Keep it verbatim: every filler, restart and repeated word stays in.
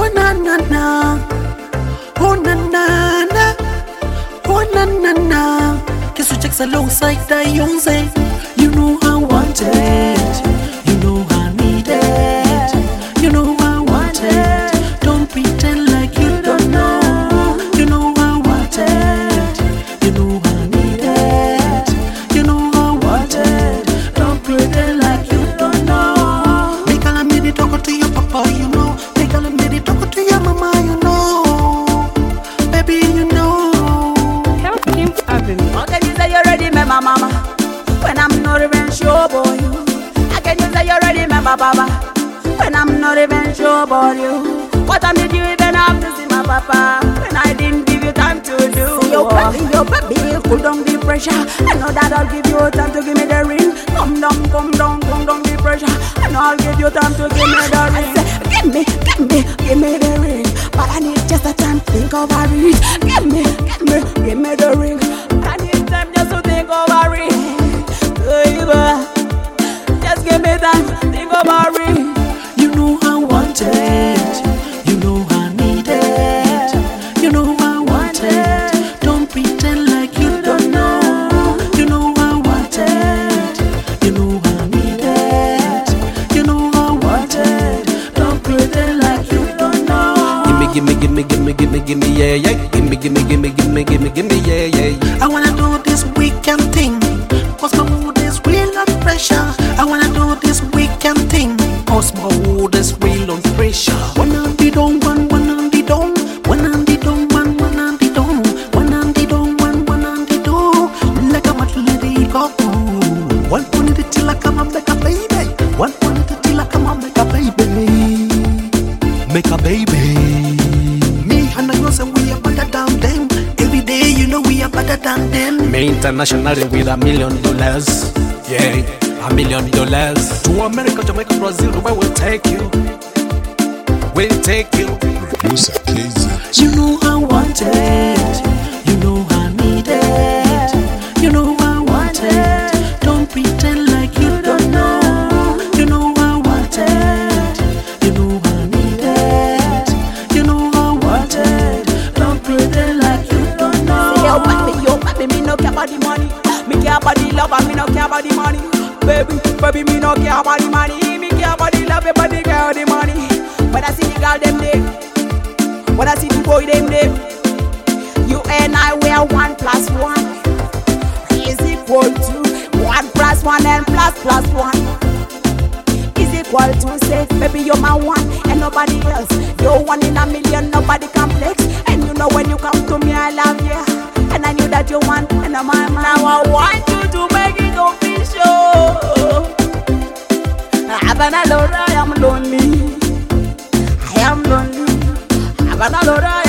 Oh na na na, oh na na na, oh na na na. Kiss you checks alongside that young say, you know I want it, you know I need it, you know I want it. Don't pretend like you don't know, you know I want it, you know I need it, you know I want it. Don't pretend like you don't know. Make a lady talk to your papa, you know. Make a lady talk to your mama, you know. Baby, you know. Help him Avenue. How can you say you already met my mama when I'm not even sure about you? How can you say you already met my papa when I'm not even sure about you? What time did you even have to see my papa when I didn't give you time to do? See your baby, your baby, cool down the pressure. I know that I'll give you time to give me the ring. Come down, come down, come down the pressure. I know I'll give you time to give me the ring. I say, give me, give me, give me the ring. But I need just a time to think over it. Give me, give me, give me the ring. I need time just to think over it. Baby, just give me time to think over it. You know I want it, you know I need it, you know I want it. Don't pretend like you don't know, you know I want it, you know I need it, you know I want it. Don't pretend like you don't know. Gimme, gimme, gimme, gimme, gimme, gimme, yeah, yeah. Gimme, gimme, gimme, gimme, gimme, gimme, yeah, yeah. I wanna do this weekend thing, cause my mood is real under pressure. I wanna do this weekend thing, cause my mood is real under pressure. One on the dome, one, one on the dome, one on the dome, one, one on the dome, one on the dome, one, one on the dome. Like a mat lady go. One on it till I come and make a baby. One on it till I come and make a baby. Make a baby. Me and I know say we are better than them. Every day you know we are better than them. Me internationally with a million dollars, yeah, a million dollars. To America, Jamaica, Brazil, where we'll take you, we'll take you. Producer K Z. You know I want it, you know I need it, you know I want it. Don't pretend like you don't know, you know I want it, you know I need it, you know I want it. Don't pretend like you don't know. Say yo baby, yo baby, me no care about the money. Me care about the love and me no care about the money. Baby, baby, me no care about the money. Me care about the love, but the girl the money. When I see the girl them there, when I see the boy them there, you and I wear one plus one is equal to one plus one and plus plus one is equal to say, baby you're my one and nobody else. You're one in a million, nobody complex. And you know when you come to me, I love you. And I knew that you want, and I'm my man. Now I want you to make it official. Havana Laura, I am lonely. I am lonely. Havana Laura.